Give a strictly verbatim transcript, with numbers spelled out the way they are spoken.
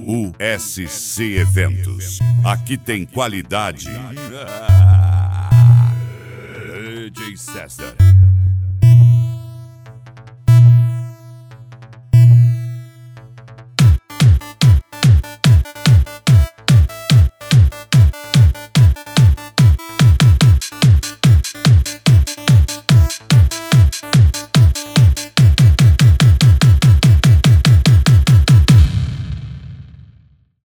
U S C Eventos. Aqui tem qualidade. D J César.